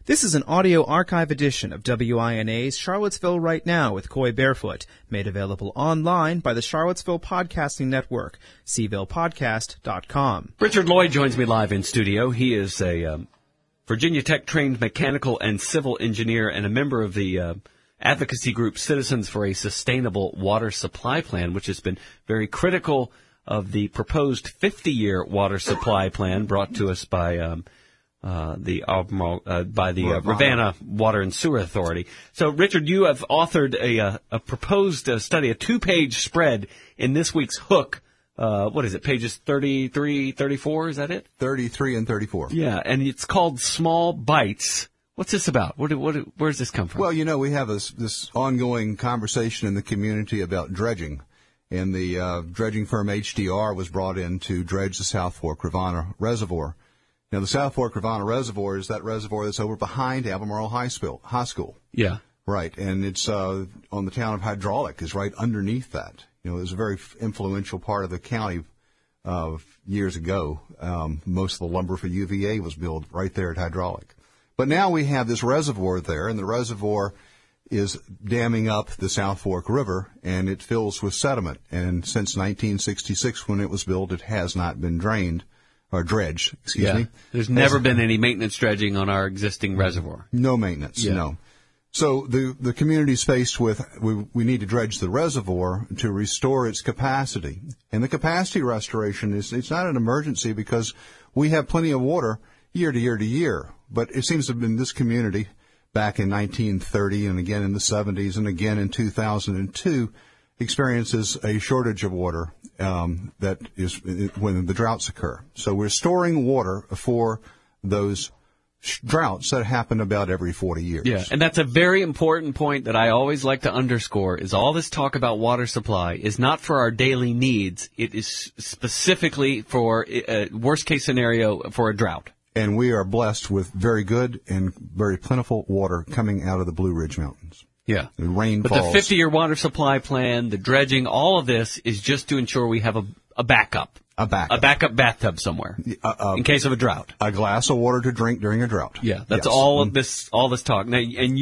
This is an audio archive edition of WINA's Charlottesville Right Now with Coy Barefoot, made available online by the Charlottesville Podcasting Network, cvillePodcast.com. Richard Lloyd joins me live in studio. He is a Virginia Tech-trained mechanical and civil engineer and a member of the advocacy group Citizens for a Sustainable Water Supply Plan, which has been very critical of the proposed 50-year water supply plan brought to us by the Ravenna Water and Sewer Authority. So, Richard, you have authored a proposed study, a two-page spread in this week's Hook. What is it, pages 33, 34, is that it? 33 and 34. Yeah, and it's called Small Bites. What's this about? Where does this come from? Well, you know, we have this ongoing conversation in the community about dredging. And the dredging firm HDR was brought in to dredge the South Fork Ravenna Reservoir. Now, the South Fork Ravenna Reservoir is that reservoir that's over behind Albemarle High School. Yeah. Right, and it's on the town of Hydraulic is right underneath that. You know, it was a very influential part of the county years ago. Most of the lumber for UVA was built right there at Hydraulic. But now we have this reservoir there, and the reservoir is damming up the South Fork River, and it fills with sediment. And since 1966, when it was built, it has not been drained. Or dredged, excuse me. There's never been any maintenance dredging on our existing reservoir. No maintenance, no. So the community's faced with, we need to dredge the reservoir to restore its capacity. And the capacity restoration it's not an emergency because we have plenty of water year to year to year. But it seems to have been this community back in 1930 and again in the 70s and again in 2002 experiences a shortage of water that is when the droughts occur. So we're storing water for those droughts that happen about every 40 years. Yeah, and that's a very important point that I always like to underscore, is all this talk about water supply is not for our daily needs. It is specifically for a worst-case scenario for a drought. And we are blessed with very good and very plentiful water coming out of the Blue Ridge Mountains. Yeah. The rain but falls. The 50-year water supply plan, the dredging, all of this is just to ensure we have a backup. A backup bathtub somewhere in case of a drought. A glass of water to drink during a drought. Yeah, that's all of this talk. Now, and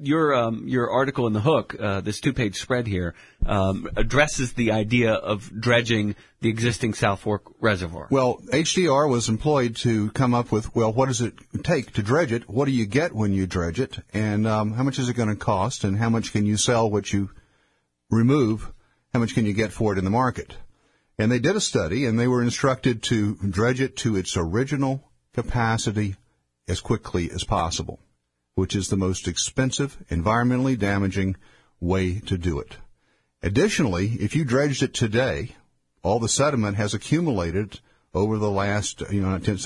your article in the Hook, this two-page spread here, addresses the idea of dredging the existing South Fork Reservoir. Well, HDR was employed to come up with, what does it take to dredge it? What do you get when you dredge it? And how much is it going to cost? And how much can you sell what you remove? How much can you get for it in the market? And they did a study, and they were instructed to dredge it to its original capacity as quickly as possible, which is the most expensive, environmentally damaging way to do it. Additionally, if you dredged it today, all the sediment has accumulated over the last, since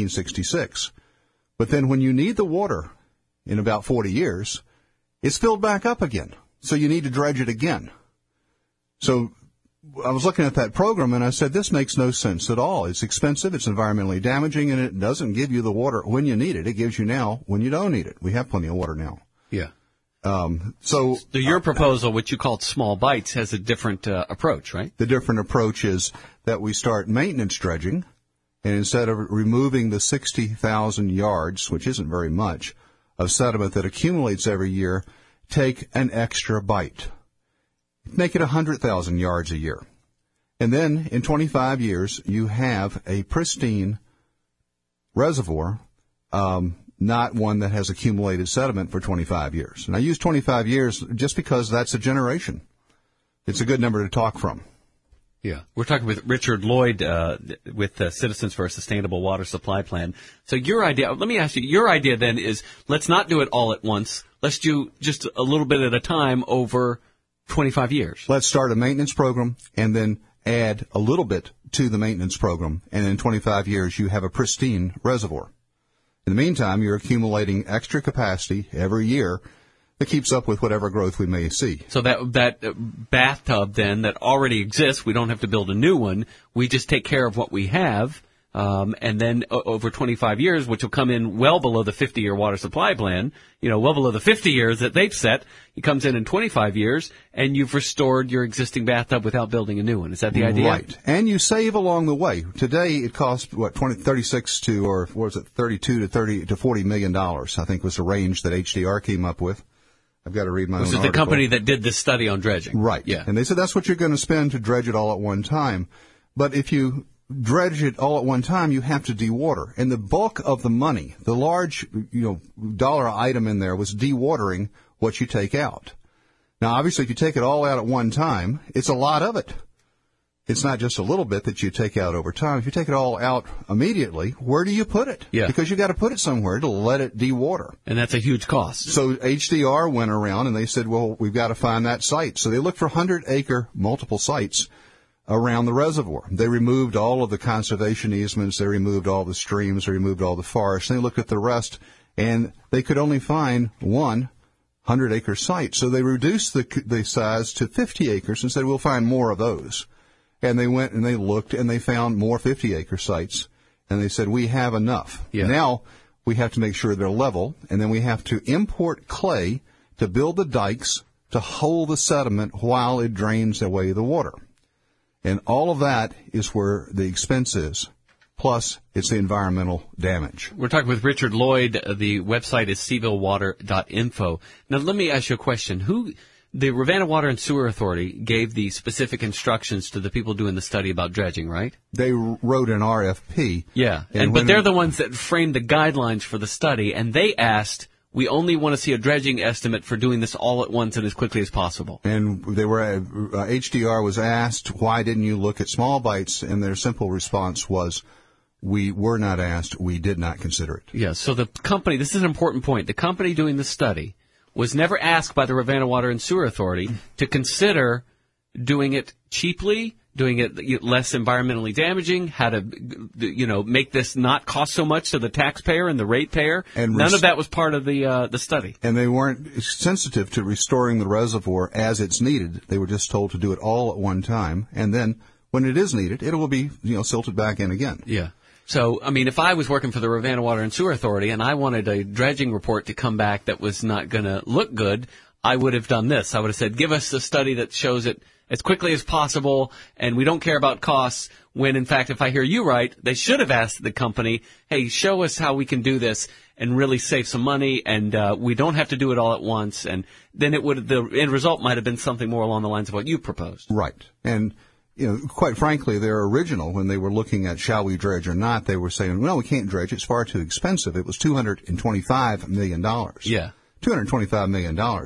1966. But then when you need the water in about 40 years, it's filled back up again. So you need to dredge it again. So I was looking at that program, and I said, this makes no sense at all. It's expensive, it's environmentally damaging, and it doesn't give you the water when you need it. It gives you now when you don't need it. We have plenty of water now. Yeah. So your proposal, which you called Small Bites, has a different approach, right? The different approach is that we start maintenance dredging, and instead of removing the 60,000 yards, which isn't very much, of sediment that accumulates every year, take an extra bite. Make it 100,000 yards a year. And then in 25 years, you have a pristine reservoir, not one that has accumulated sediment for 25 years. And I use 25 years just because that's a generation. It's a good number to talk from. Yeah. We're talking with Richard Lloyd with Citizens for a Sustainable Water Supply Plan. So your idea, let me ask you, your idea then is let's not do it all at once. Let's do just a little bit at a time over 25 years. Let's start a maintenance program and then add a little bit to the maintenance program. And in 25 years, you have a pristine reservoir. In the meantime, you're accumulating extra capacity every year that keeps up with whatever growth we may see. So that bathtub then that already exists, we don't have to build a new one. We just take care of what we have. and then over 25 years, which will come in well below the 50-year water supply plan, well below the 50 years that they've set. It comes in 25 years, and you've restored your existing bathtub without building a new one. Is that the idea? Right. And you save along the way. Today, it costs, 36 to, or what was it, 32 to 30 to $40 million, I think was the range that HDR came up with. I've got to read my own article. This is the company that did this study on dredging. Right. Yeah. And they said that's what you're going to spend to dredge it all at one time. But if you dredge it all at one time, you have to dewater. And the bulk of the money, the large, dollar item in there was dewatering what you take out. Now, obviously, if you take it all out at one time, it's a lot of it. It's not just a little bit that you take out over time. If you take it all out immediately, where do you put it? Yeah. Because you got to put it somewhere to let it dewater. And that's a huge cost. So HDR went around and they said, well, we've got to find that site. So they looked for 100-acre multiple sites around the reservoir. They removed all of the conservation easements. They removed all the streams. They removed all the forests. They looked at the rest, and they could only find one 100-acre site. So they reduced the size to 50 acres and said, we'll find more of those. And they went and they looked and they found more 50-acre sites. And they said, we have enough. Yeah. Now we have to make sure they're level. And then we have to import clay to build the dikes to hold the sediment while it drains away the water. And all of that is where the expense is. Plus, it's the environmental damage. We're talking with Richard Lloyd. The website is sevillewater.info. Now, let me ask you a question. The Ravenna Water and Sewer Authority gave the specific instructions to the people doing the study about dredging, right? They wrote an RFP. Yeah, but they're the ones that framed the guidelines for the study, and they asked, we only want to see a dredging estimate for doing this all at once and as quickly as possible. And they were HDR was asked, why didn't you look at small bites? And their simple response was, we were not asked, we did not consider it. Yeah, so the company, this is an important point, the company doing the study was never asked by the Ravenna Water and Sewer Authority to consider doing it cheaply, doing it less environmentally damaging, how to, make this not cost so much to the taxpayer and the ratepayer. And none of that was part of the study. And they weren't sensitive to restoring the reservoir as it's needed. They were just told to do it all at one time. And then when it is needed, it will be, silted back in again. Yeah. So, if I was working for the Ravenna Water and Sewer Authority and I wanted a dredging report to come back that was not going to look good, I would have done this. I would have said, give us a study that shows it as quickly as possible, and we don't care about costs, when, in fact, if I hear you right, they should have asked the company, hey, show us how we can do this and really save some money, and we don't have to do it all at once, and then the end result might have been something more along the lines of what you proposed. Right. And quite frankly, their original, when they were looking at shall we dredge or not, they were saying, no, we can't dredge. It's far too expensive. It was $225 million. Yeah. $225 million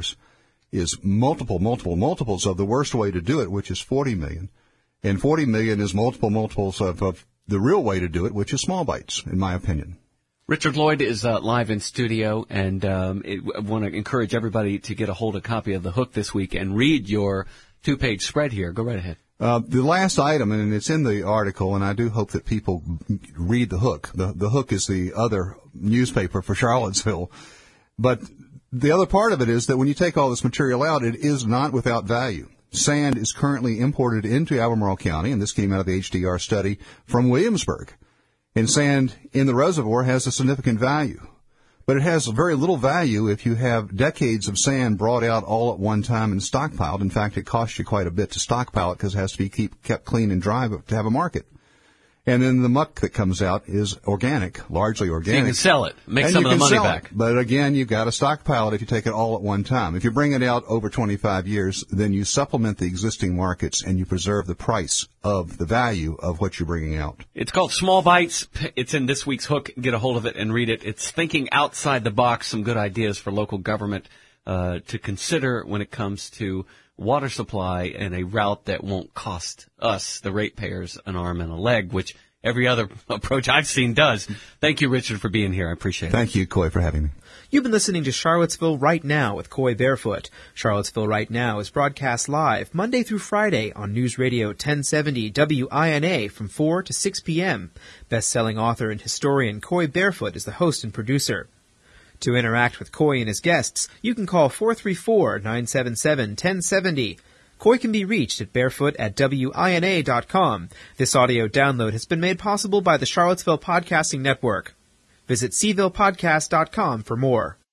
is multiples of the worst way to do it, which is $40 million. And $40 million is multiples of the real way to do it, which is small bites, in my opinion. Richard Lloyd is live in studio, and I want to encourage everybody to get a hold of a copy of The Hook this week and read your 2-page spread here. Go right ahead. The last item, and it's in the article, and I do hope that people read The Hook. The Hook is the other newspaper for Charlottesville. But the other part of it is that when you take all this material out, it is not without value. Sand is currently imported into Albemarle County, and this came out of the HDR study, from Williamsburg. And sand in the reservoir has a significant value. But it has very little value if you have decades of sand brought out all at one time and stockpiled. In fact, it costs you quite a bit to stockpile it because it has to be kept clean and dry to have a market. And then the muck that comes out is organic, largely organic. So you can sell it, make some of the money back. But again, you've got to stockpile it if you take it all at one time. If you bring it out over 25 years, then you supplement the existing markets and you preserve the price of the value of what you're bringing out. It's called Small Bites. It's in this week's Hook. Get a hold of it and read it. It's thinking outside the box, some good ideas for local government to consider when it comes to water supply in a route that won't cost us, the ratepayers, an arm and a leg, which every other approach I've seen does. Thank you, Richard, for being here. I appreciate it. Thank you, Coy, for having me. You've been listening to Charlottesville Right Now with Coy Barefoot. Charlottesville Right Now is broadcast live Monday through Friday on News Radio 1070 WINA from 4 to 6 p.m. Best-selling author and historian Coy Barefoot is the host and producer. To interact with Coy and his guests, you can call 434-977-1070. Coy can be reached at barefoot@wina.com. This audio download has been made possible by the Charlottesville Podcasting Network. Visit cvillepodcast.com for more.